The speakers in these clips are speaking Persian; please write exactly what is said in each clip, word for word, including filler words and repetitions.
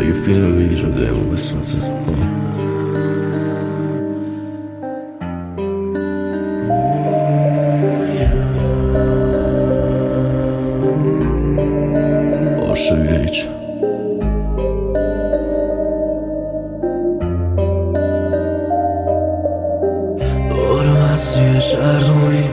یه فیلم بگی جدایمون قسمته. آرشوی ریچ دارم از توی شهر کنیم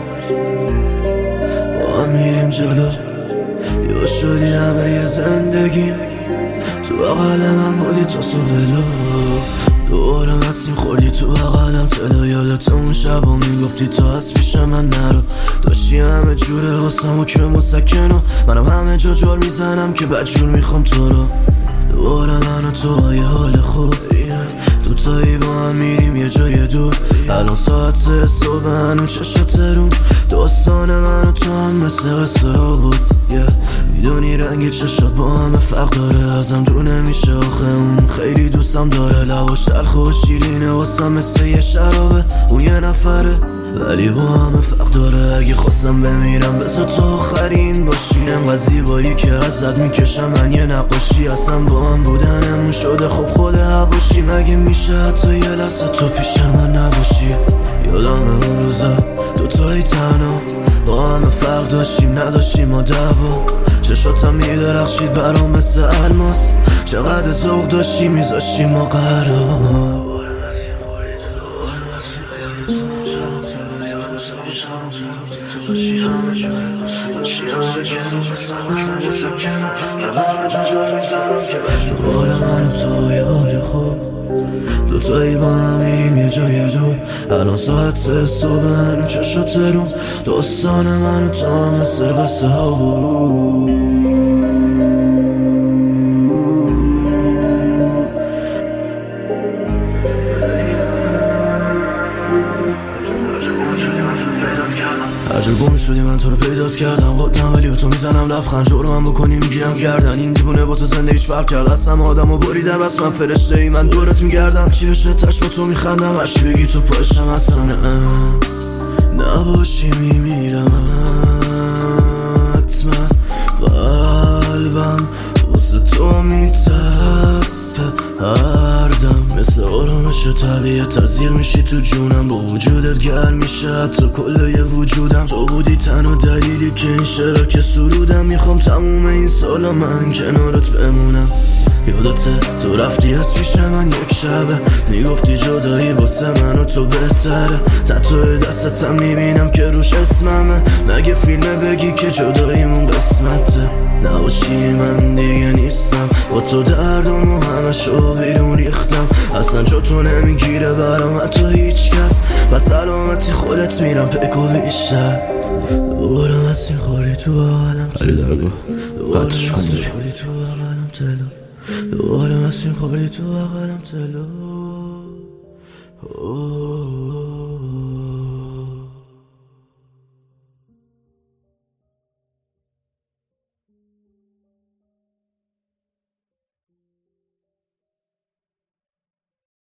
با هم میریم جلو، یا شدی همه یه زندگیم تو اقل من بودی تا سوولو. دورم هستیم خوردی تو اقلم تلا، یادت اون شب و میگفتی تا از پیش من نرو. داشتی همه جوره واسم و که مسکنو، منم همه جا جور میزنم که بدجور میخوام تو رو. دور من و تو یه حال خوب دوتایی با هم میریم یه جای دور. الان ساعت سه صبح هنو چشات رون، داستان من و تو هم مثل قصه ها بود. yeah. میدونی رنگ چشات با همه فرق داره، ازم دور نمیشه آخه اون خیلی دوستم داره. لباش تلخ و شیرینه واسم مثل یه شرابه، اون یه نفره ولی با همه فرق داره. اگه خواستم بمیرم بذار تو آخرین باشی، انقدر زیبایی که ازت میکشم من یه نقاشی. اصلا با هم بودنمون شده خب خود هواشی، مگه میشه حتی یه لحظه تو پیش من نباشی؟ یادم اون روزا دوتایی تنها با همه فرق داشتیم نداشتیم ما دعوا. چشاتم میدرخشید برام مثل الماس، چقدر ذوق داشتی میذاشتی ما قرار. دور من و تو یه حال خوب دوتایی با هم میریم یه جای دور. الان ساعت سه صبح هنو چشات رون، داستان من و تو هم مثل قصه ها بود. هرجا گم شدی من تو رو پیدات کردم، قدم ولی به تو میزنم لبخند. جرمم بکنی میگیرم گردن، این دیوونه با تو زندگیش فرق کرد. هستم آدم و بریدم بس من فرشته ای، من دورت میگردم چی بشه تش با تو میخندم. هرچی بگی تو پاشم هستم، نه نباشی میمیرم حتما. قلبم واسه تو میتپه هر دم، مثل آرامش طبیعت تزیر میشی تو جونم. با وجودت گرم میشه حتی کل یه وجودم. تو بودی تنها دلیلی که این شعرها که سرودم. میخوام تموم این سالا من کنارت بمونم. یادته تو رفتی از پیش من یک شبه، میگفتی جدایی واسه من و تو بهتره. تتوی دستتم میبینم که روش اسممه، مگه فیلمه بگی که جداییمون قسمته. نباشی من دیگه نیستم، با تو دردم و همه شو بیرون ریختم. اصلا جا تو نمیگیره برام حتی هیچ کس، پس سلامتی خودت میرم پکو بیشتر. دورم از این خوری تو بغلم علی درگاه قطعش کن داری تو بغلم تلو، دورم از این خوری تو بغلم تلو.